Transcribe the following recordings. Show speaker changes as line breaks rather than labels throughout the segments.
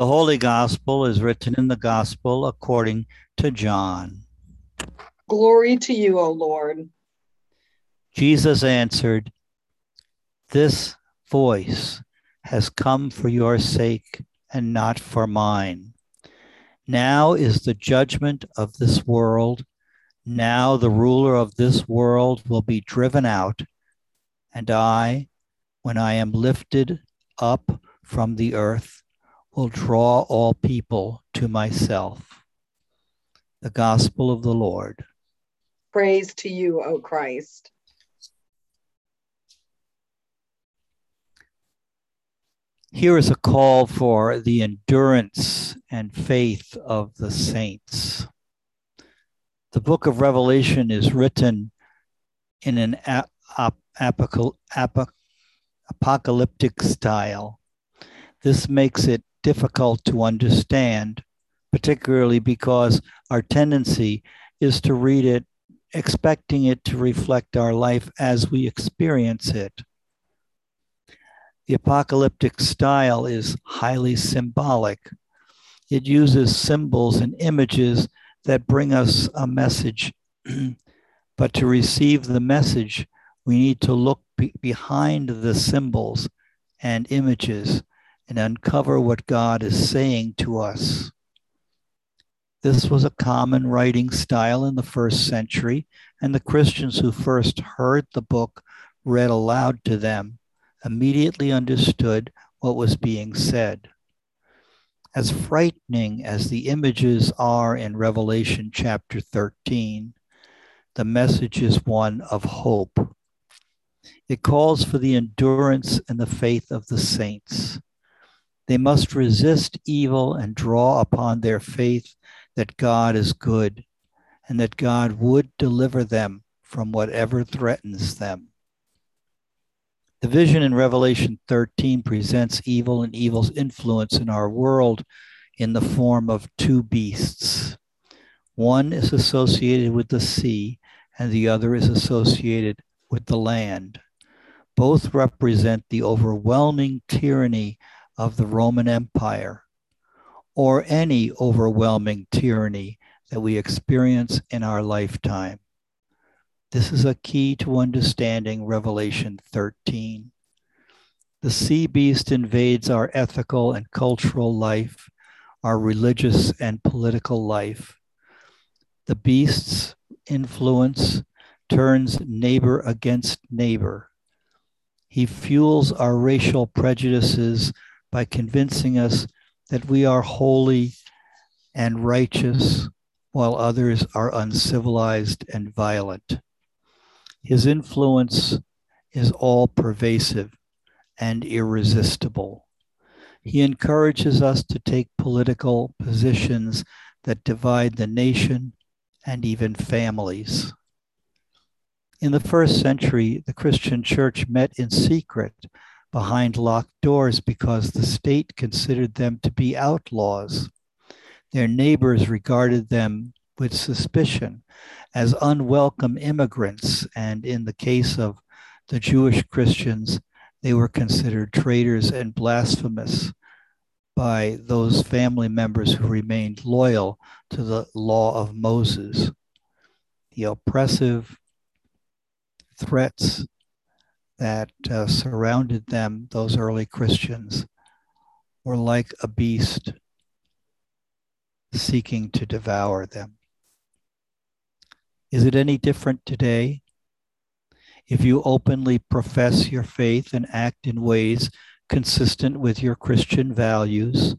The Holy Gospel is written in the Gospel according to John.
Glory to you, O Lord.
Jesus answered, "This voice has come for your sake and not for mine. Now is the judgment of this world. Now the ruler of this world will be driven out, and I, when I am lifted up from the earth, will draw all people to myself." The Gospel of the Lord.
Praise to you, O Christ.
Here is a call for the endurance and faith of the saints. The book of Revelation is written in an apocalyptic style. This makes it difficult to understand, particularly because our tendency is to read it expecting it to reflect our life as we experience it. The apocalyptic style is highly symbolic. It uses symbols and images that bring us a message. But to receive the message, we need to look behind the symbols and images and uncover what God is saying to us. This was a common writing style in the first century, and the Christians who first heard the book read aloud to them immediately understood what was being said. As frightening as the images are in Revelation chapter 13, the message is one of hope. It calls for the endurance and the faith of the saints. They must resist evil and draw upon their faith that God is good and that God would deliver them from whatever threatens them. The vision in Revelation 13 presents evil and evil's influence in our world in the form of two beasts. One is associated with the sea, and the other is associated with the land. Both represent the overwhelming tyranny of the Roman Empire, or any overwhelming tyranny that we experience in our lifetime. This is a key to understanding Revelation 13. The sea beast invades our ethical and cultural life, our religious and political life. The beast's influence turns neighbor against neighbor. He fuels our racial prejudices by convincing us that we are holy and righteous while others are uncivilized and violent. His influence is all pervasive and irresistible. He encourages us to take political positions that divide the nation and even families. In the first century, the Christian church met in secret behind locked doors because the state considered them to be outlaws. Their neighbors regarded them with suspicion as unwelcome immigrants, and in the case of the Jewish Christians, they were considered traitors and blasphemous by those family members who remained loyal to the law of Moses. The oppressive threats that surrounded them, those early Christians, were like a beast seeking to devour them. Is it any different today? If you openly profess your faith and act in ways consistent with your Christian values,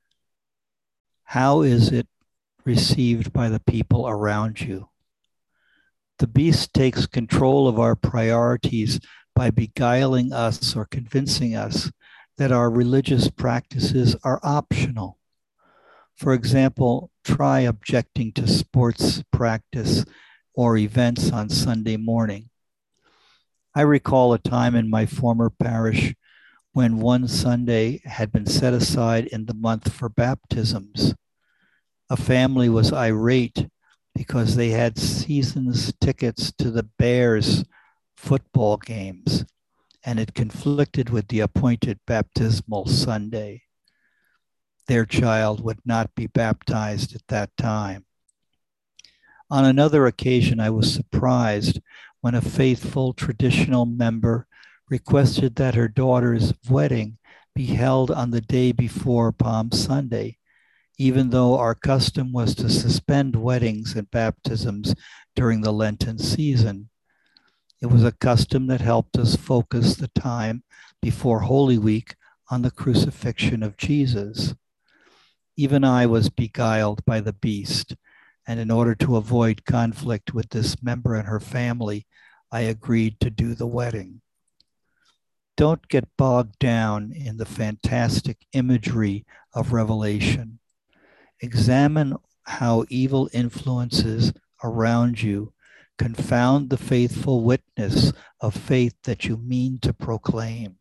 how is it received by the people around you? The beast takes control of our priorities by beguiling us or convincing us that our religious practices are optional. For example, try objecting to sports practice or events on Sunday morning. I recall a time in my former parish when one Sunday had been set aside in the month for baptisms. A family was irate because they had season's tickets to the Bears football games, and it conflicted with the appointed baptismal Sunday. their child would not be baptized at that time. On another occasion, I was surprised when a faithful traditional member requested that her daughter's wedding be held on the day before Palm Sunday, even though our custom was to suspend weddings and baptisms during the Lenten season. It was a custom that helped us focus the time before Holy Week on the crucifixion of Jesus. Even I was beguiled by the beast, and in order to avoid conflict with this member and her family, I agreed to do the wedding. Don't get bogged down in the fantastic imagery of Revelation. Examine how evil influences around you confound the faithful witness of faith that you mean to proclaim.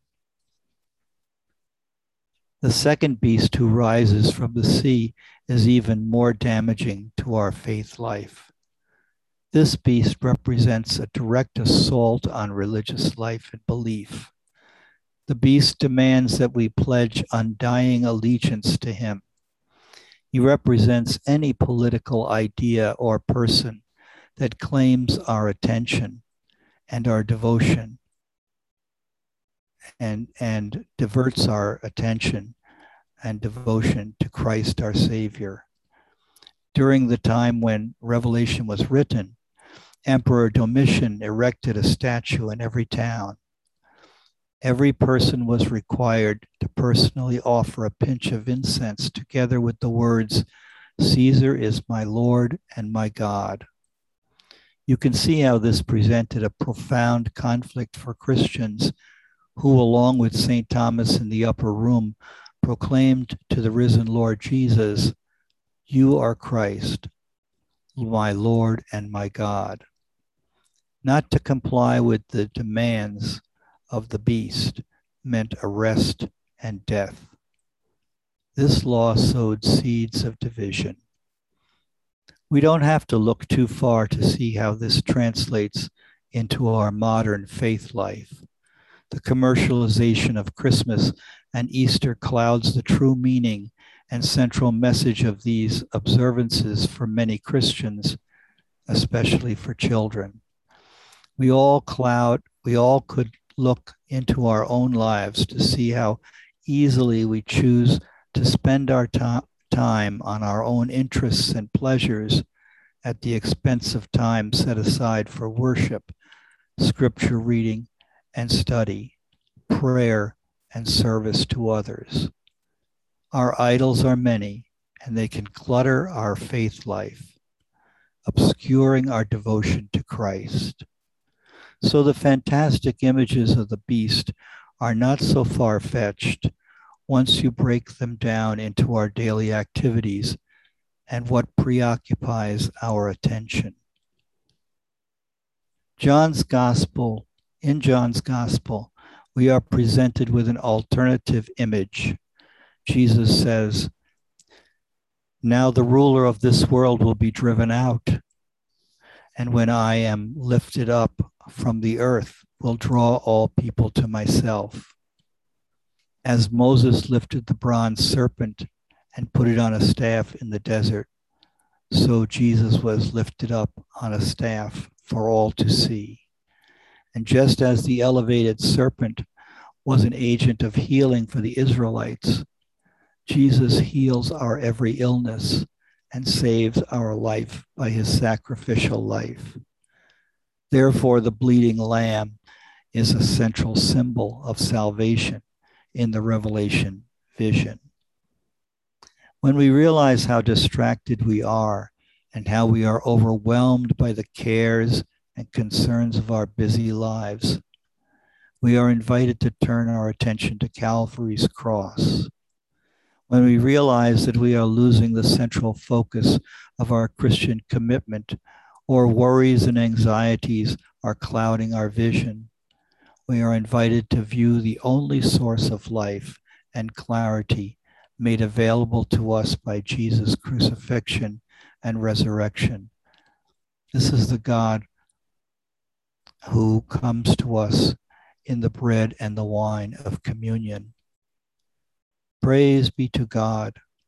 The second beast who rises from the sea is even more damaging to our faith life. This beast represents a direct assault on religious life and belief. The beast demands that we pledge undying allegiance to him. He represents any political idea or person that claims our attention and our devotion and diverts our attention and devotion to Christ our Savior. During the time when Revelation was written, Emperor Domitian erected a statue in every town. Every person was required to personally offer a pinch of incense together with the words, "Caesar is my Lord and my God." You can see how this presented a profound conflict for Christians who, along with St. Thomas in the upper room, proclaimed to the risen Lord Jesus, "You are Christ, my Lord and my God." Not to comply with the demands of the beast meant arrest and death. This law sowed seeds of division. We don't have to look too far to see how this translates into our modern faith life. The commercialization of Christmas and Easter clouds the true meaning and central message of these observances for many Christians, especially for children. We all could look into our own lives to see how easily we choose to spend our time on our own interests and pleasures at the expense of time set aside for worship, scripture reading and study, prayer and service to others. Our idols are many, and they can clutter our faith life, obscuring our devotion to Christ. So the fantastic images of the beast are not so far-fetched once you break them down into our daily activities and what preoccupies our attention. In John's Gospel, we are presented with an alternative image. Jesus says, "Now the ruler of this world will be driven out, and when I am lifted up from the earth, will draw all people to myself. As Moses lifted the bronze serpent and put it on a staff in the desert, so Jesus was lifted up on a staff for all to see." And just as the elevated serpent was an agent of healing for the Israelites, Jesus heals our every illness and saves our life by his sacrificial life. Therefore, the bleeding lamb is a central symbol of salvation in the Revelation vision. When we realize how distracted we are and how we are overwhelmed by the cares and concerns of our busy lives, we are invited to turn our attention to Calvary's cross. When we realize that we are losing the central focus of our Christian commitment, or worries and anxieties are clouding our vision, we are invited to view the only source of life and clarity made available to us by Jesus' crucifixion and resurrection. This is the God who comes to us in the bread and the wine of communion. Praise be to God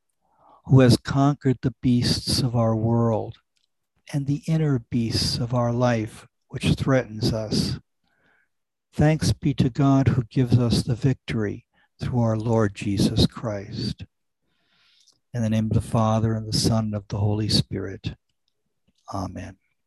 who has conquered the beasts of our world and the inner beasts of our life, which threatens us. Thanks be to God who gives us the victory through our Lord Jesus Christ. In the name of the Father, and the Son, and of the Holy Spirit. Amen.